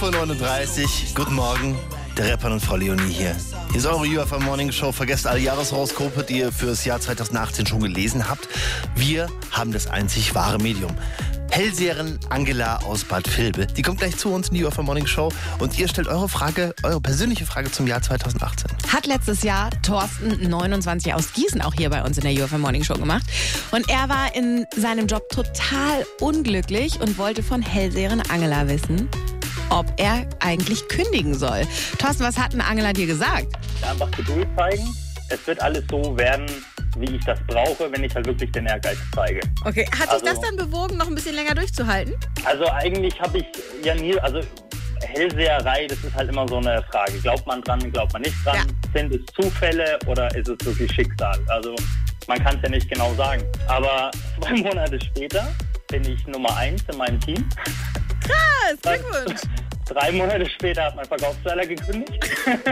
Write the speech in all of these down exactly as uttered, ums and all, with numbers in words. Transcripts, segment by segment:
Uhr neununddreißig. Guten Morgen, der Rapper und Frau Leonie hier. Hier ist eure U F M Morning Show. Vergesst alle Jahreshoroskope, die ihr fürs Jahr zweitausendachtzehn schon gelesen habt. Wir haben das einzig wahre Medium. Hellseherin Angela aus Bad Vilbel. Die kommt gleich zu uns in die U F M Morning Show und ihr stellt eure Frage, eure persönliche Frage zum Jahr zweitausendachtzehn. Hat letztes Jahr Thorsten, neunundzwanzig, aus Gießen auch hier bei uns in der U F M Morning Show gemacht. Und er war in seinem Job total unglücklich und wollte von Hellseherin Angela wissen, ob er eigentlich kündigen soll. Thorsten, was hat denn Angela dir gesagt? Einfach Geduld zeigen. Es wird alles so werden, wie ich das brauche, wenn ich halt wirklich den Ehrgeiz zeige. Okay, hat Also- dich das dann bewogen, noch ein bisschen länger durchzuhalten? Also eigentlich habe ich ja nie, also Hellseherei, das ist halt immer so eine Frage. Glaubt man dran, glaubt man nicht dran? Ja. Sind es Zufälle oder ist es wirklich Schicksal? Also man kann es ja nicht genau sagen. Aber zwei Monate später bin ich Nummer eins in meinem Team. Krass, Glückwunsch. Drei Monate später hat mein Verkaufsleiter gekündigt.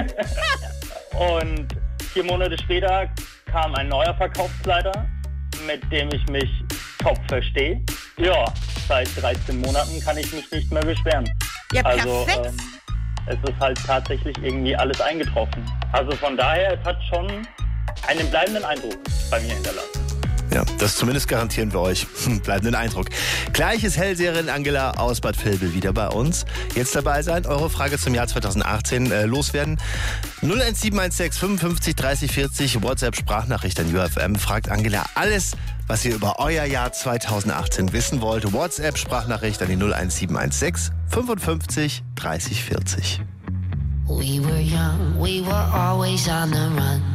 Und vier Monate später kam ein neuer Verkaufsleiter, mit dem ich mich top verstehe. Ja, seit dreizehn Monaten kann ich mich nicht mehr beschweren. Ja, Also perfekt. ähm, es ist halt tatsächlich irgendwie alles eingetroffen. Also von daher, es hat schon einen bleibenden Eindruck bei mir hinterlassen. Ja, das zumindest garantieren wir euch. Bleibenden Eindruck. Gleich ist Hellseherin Angela aus Bad Vilbel wieder bei uns. Jetzt dabei sein, eure Frage zum Jahr zweitausendachtzehn äh, loswerden. null eins sieben eins sechs fünfundfünfzig dreißig vierzig, WhatsApp-Sprachnachricht an U F M. Fragt Angela alles, was ihr über euer Jahr zweitausendachtzehn wissen wollt. WhatsApp-Sprachnachricht an die null eins sieben eins sechs fünfundfünfzig dreißig vierzig. We were young, we were always on the run.